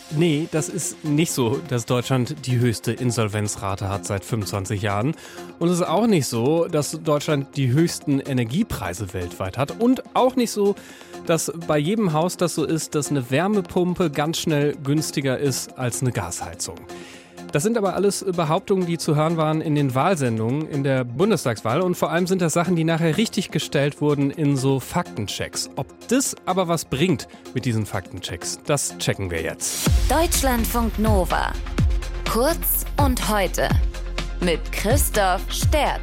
Nee, das ist nicht so, dass Deutschland die höchste Insolvenzrate hat seit 25 Jahren. Und es ist auch nicht so, dass Deutschland die höchsten Energiepreise weltweit hat. Und auch nicht so, dass bei jedem Haus das so ist, dass eine Wärmepumpe ganz schnell günstiger ist als eine Gasheizung. Das sind aber alles Behauptungen, die zu hören waren in den Wahlsendungen in der Bundestagswahl. Und vor allem sind das Sachen, die nachher richtig gestellt wurden in so Faktenchecks. Ob das aber was bringt mit diesen Faktenchecks, das checken wir jetzt. Deutschlandfunk Nova. Kurz und heute. Mit Christoph Sterz.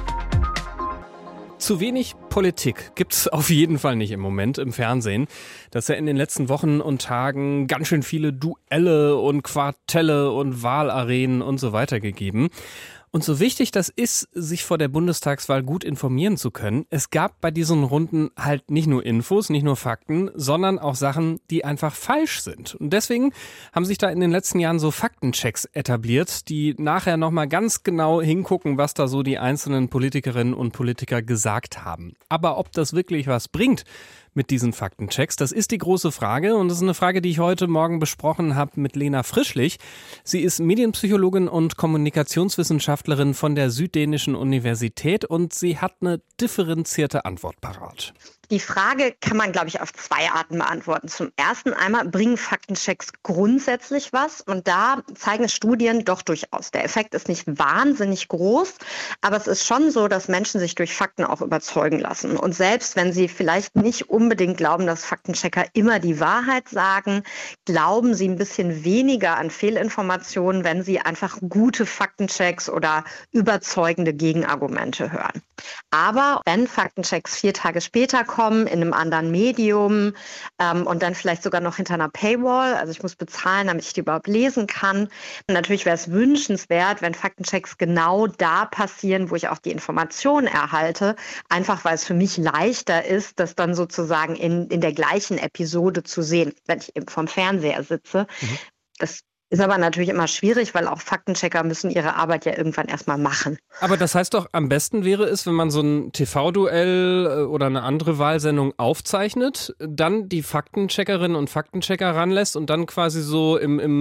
Zu wenig Politik gibt's auf jeden Fall nicht im Moment im Fernsehen. Das ist ja in den letzten Wochen und Tagen ganz schön viele Duelle und Quartelle und Wahlarenen und so weiter gegeben. Und so wichtig das ist, sich vor der Bundestagswahl gut informieren zu können, es gab bei diesen Runden halt nicht nur Infos, nicht nur Fakten, sondern auch Sachen, die einfach falsch sind. Und deswegen haben sich da in den letzten Jahren so Faktenchecks etabliert, die nachher nochmal ganz genau hingucken, was da so die einzelnen Politikerinnen und Politiker gesagt haben. Aber ob das wirklich was bringt mit diesen Faktenchecks, das ist die große Frage. Und das ist eine Frage, die ich heute Morgen besprochen habe mit Lena Frischlich. Sie ist Medienpsychologin und Kommunikationswissenschaftlerin von der Süddänischen Universität und sie hat eine differenzierte Antwort parat. Die Frage kann man, glaube ich, auf zwei Arten beantworten. Zum ersten einmal, bringen Faktenchecks grundsätzlich was? Und da zeigen Studien doch durchaus. Der Effekt ist nicht wahnsinnig groß, aber es ist schon so, dass Menschen sich durch Fakten auch überzeugen lassen. Und selbst wenn sie vielleicht nicht unbedingt glauben, dass Faktenchecker immer die Wahrheit sagen, glauben sie ein bisschen weniger an Fehlinformationen, wenn sie einfach gute Faktenchecks oder überzeugende Gegenargumente hören. Aber wenn Faktenchecks 4 Tage später kommen, in einem anderen Medium und dann vielleicht sogar noch hinter einer Paywall, also ich muss bezahlen, damit ich die überhaupt lesen kann. Und natürlich wäre es wünschenswert, wenn Faktenchecks genau da passieren, wo ich auch die Informationen erhalte, einfach weil es für mich leichter ist, das dann sozusagen in der gleichen Episode zu sehen, wenn ich eben vom Fernseher sitze. Das ist aber natürlich immer schwierig, weil auch Faktenchecker müssen ihre Arbeit ja irgendwann erstmal machen. Aber das heißt doch, am besten wäre es, wenn man so ein TV-Duell oder eine andere Wahlsendung aufzeichnet, dann die Faktencheckerinnen und Faktenchecker ranlässt und dann quasi so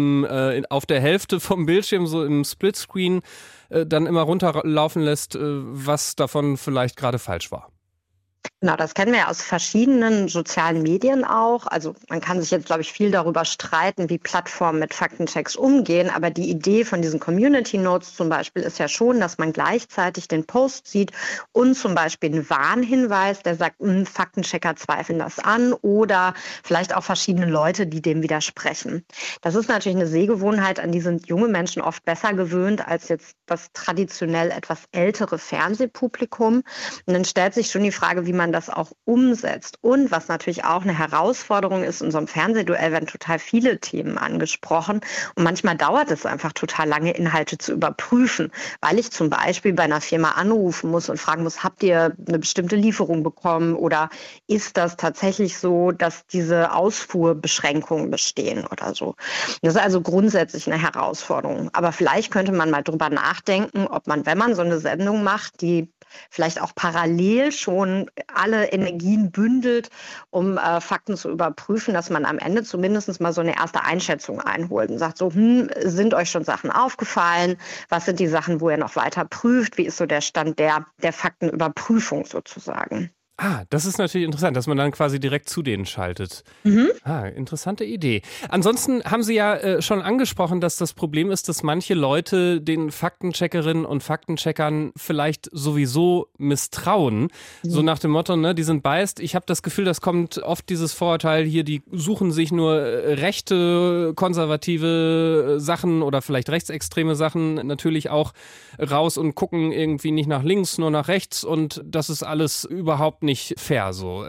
auf der Hälfte vom Bildschirm, so im Splitscreen, dann immer runterlaufen lässt, was davon vielleicht gerade falsch war. Genau, das kennen wir ja aus verschiedenen sozialen Medien auch. Also man kann sich jetzt, glaube ich, viel darüber streiten, wie Plattformen mit Faktenchecks umgehen. Aber die Idee von diesen Community Notes zum Beispiel ist ja schon, dass man gleichzeitig den Post sieht und zum Beispiel einen Warnhinweis, der sagt, Faktenchecker zweifeln das an oder vielleicht auch verschiedene Leute, die dem widersprechen. Das ist natürlich eine Sehgewohnheit, an die sind junge Menschen oft besser gewöhnt als jetzt das traditionell etwas ältere Fernsehpublikum. Und dann stellt sich schon die Frage, wie man das auch umsetzt. Und was natürlich auch eine Herausforderung ist, in so einem Fernsehduell werden total viele Themen angesprochen. Und manchmal dauert es einfach total lange, Inhalte zu überprüfen, weil ich zum Beispiel bei einer Firma anrufen muss und fragen muss, habt ihr eine bestimmte Lieferung bekommen oder ist das tatsächlich so, dass diese Ausfuhrbeschränkungen bestehen oder so. Das ist also grundsätzlich eine Herausforderung. Aber vielleicht könnte man mal drüber nachdenken, ob man, wenn man so eine Sendung macht, die vielleicht auch parallel schon alle Energien bündelt, um Fakten zu überprüfen, dass man am Ende zumindest mal so eine erste Einschätzung einholt und sagt so, sind euch schon Sachen aufgefallen? Was sind die Sachen, wo ihr noch weiter prüft? Wie ist so der Stand der Faktenüberprüfung sozusagen? Ah, das ist natürlich interessant, dass man dann quasi direkt zu denen schaltet. Interessante Idee. Ansonsten haben Sie ja schon angesprochen, dass das Problem ist, dass manche Leute den Faktencheckerinnen und Faktencheckern vielleicht sowieso misstrauen. So nach dem Motto, ne, die sind biased. Ich habe das Gefühl, das kommt oft dieses Vorurteil hier, die suchen sich nur rechte, konservative Sachen oder vielleicht rechtsextreme Sachen natürlich auch raus und gucken irgendwie nicht nach links, nur nach rechts und das ist alles überhaupt nicht fair so.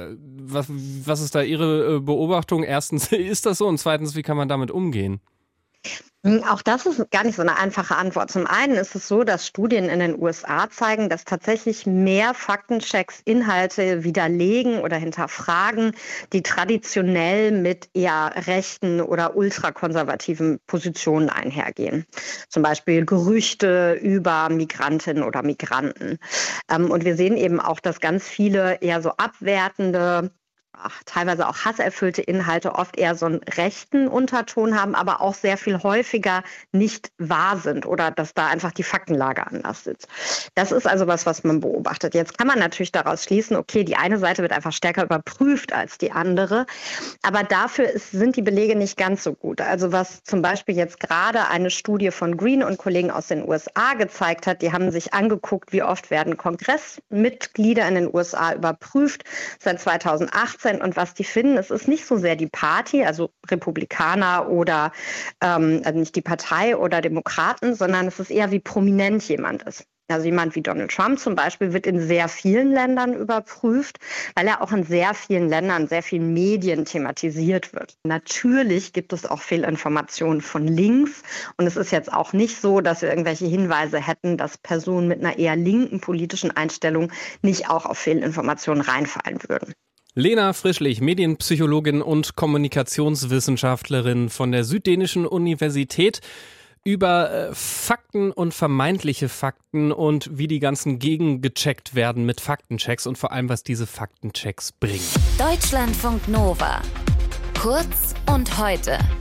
Was ist da Ihre Beobachtung? Erstens, ist das so? Und zweitens, wie kann man damit umgehen? Auch das ist gar nicht so eine einfache Antwort. Zum einen ist es so, dass Studien in den USA zeigen, dass tatsächlich mehr Faktenchecks Inhalte widerlegen oder hinterfragen, die traditionell mit eher rechten oder ultrakonservativen Positionen einhergehen. Zum Beispiel Gerüchte über Migrantinnen oder Migranten. Und wir sehen eben auch, dass ganz viele eher so abwertende teilweise auch hasserfüllte Inhalte oft eher so einen rechten Unterton haben, aber auch sehr viel häufiger nicht wahr sind oder dass da einfach die Faktenlage anders sitzt. Das ist also was man beobachtet. Jetzt kann man natürlich daraus schließen, okay, die eine Seite wird einfach stärker überprüft als die andere, aber dafür sind die Belege nicht ganz so gut. Also was zum Beispiel jetzt gerade eine Studie von Green und Kollegen aus den USA gezeigt hat, die haben sich angeguckt, wie oft werden Kongressmitglieder in den USA überprüft seit 2018 und was die finden, es ist nicht so sehr die Party, also Republikaner oder also nicht die Partei oder Demokraten, sondern es ist eher, wie prominent jemand ist. Also jemand wie Donald Trump zum Beispiel wird in sehr vielen Ländern überprüft, weil er auch in sehr vielen Ländern, sehr vielen Medien thematisiert wird. Natürlich gibt es auch Fehlinformationen von links und es ist jetzt auch nicht so, dass wir irgendwelche Hinweise hätten, dass Personen mit einer eher linken politischen Einstellung nicht auch auf Fehlinformationen reinfallen würden. Lena Frischlich, Medienpsychologin und Kommunikationswissenschaftlerin von der Süddänischen Universität, über Fakten und vermeintliche Fakten und wie die ganzen gegengecheckt werden mit Faktenchecks und vor allem, was diese Faktenchecks bringen. Deutschlandfunk Nova. Kurz und heute.